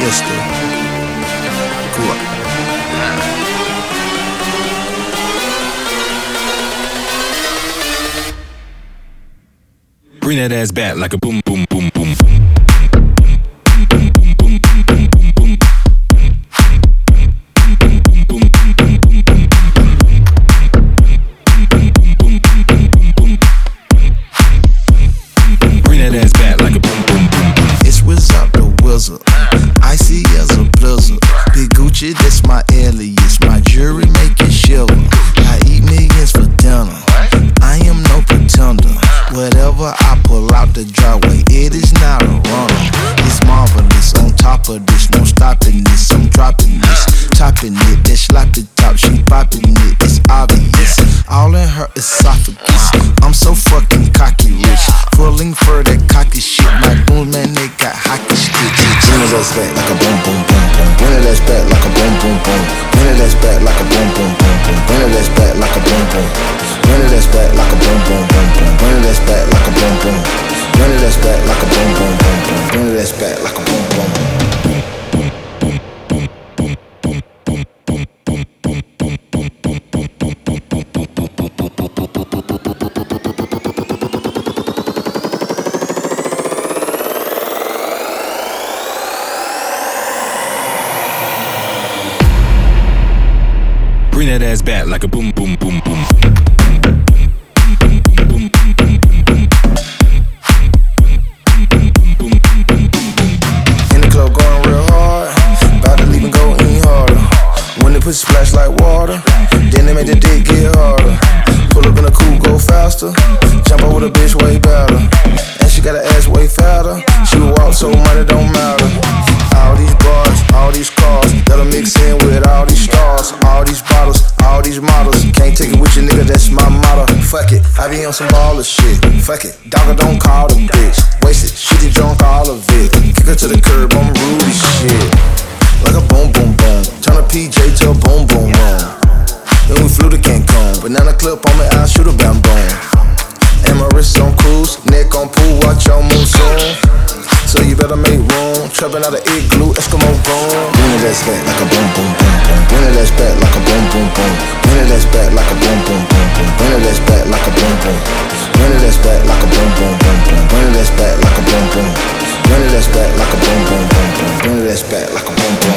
Mr. Cool. Bring that ass back like a boom, boom, boom, boom. Bring that ass back like a boom, boom, boom, boom. It's Wizard the Wizard, icy as a blizzard. Big Gucci, that's my alias. My jewelry make it shiver. I eat millions for dinner. I am no pretender. Whatever I pull out the driveway, it is not a runner. It's marvelous. On top of this, no stopping this. I'm dropping this, topping it. That sloppy top, she popping it. It's obvious. All in her esophagus. I'm so fucking cocky rich. Pulling for that cocky shit. My goons, man, they got hockey sticks. Bring it ass back like a boom, boom, boom, boom. Bring it ass back like a boom, boom, boom. Bring it ass back like a boom, boom, boom, boom. Bring it ass back like a boom, boom. Bring it ass back like a boom, boom, boom, boom. Bring it ass back like a boom, boom. Bring it ass back like a boom, boom, boom, boom. Bring it ass back like a boom, boom. Bring that ass back like a boom, boom, boom, boom. In the club going real hard, about to leave and go any harder. When they pussy splash like water, then they make the dick get harder. Pull up in a coupe, go faster. Jump out with a bitch way better. And she got her ass way fatter. She walk so money don't matter. All these bars, all these cars, that'll mix in with all these stars. All these bottles, all these models. Can't take it with you, nigga, that's my motto. Fuck it, I be on some baller shit. Fuck it, dogger don't call the bitch. Wasted, shitty drunk, all of it. Kick her to the curb, I'm rude as shit. Like a boom, boom, boom. Turn a PJ to a boom, boom, boom. Then we flew to Cancun. Banana clip on me, I'll shoot a bam, boom. And my wrist on cruise, neck on pool, watch your moon soon. So you better make room. Trapping out of igloo, Eskimo gone. Bring it ass back like a boom, boom, boom, boom. Bring it ass back like a boom, boom, boom. Bring it ass back like a boom, boom, boom, boom. Bring it ass back like a boom, boom. Bring it ass back like a boom, boom, boom, boom. Bring it ass back like a boom, boom. Bring it ass back like a boom, boom, boom, boom. Bring it ass back like a boom, boom.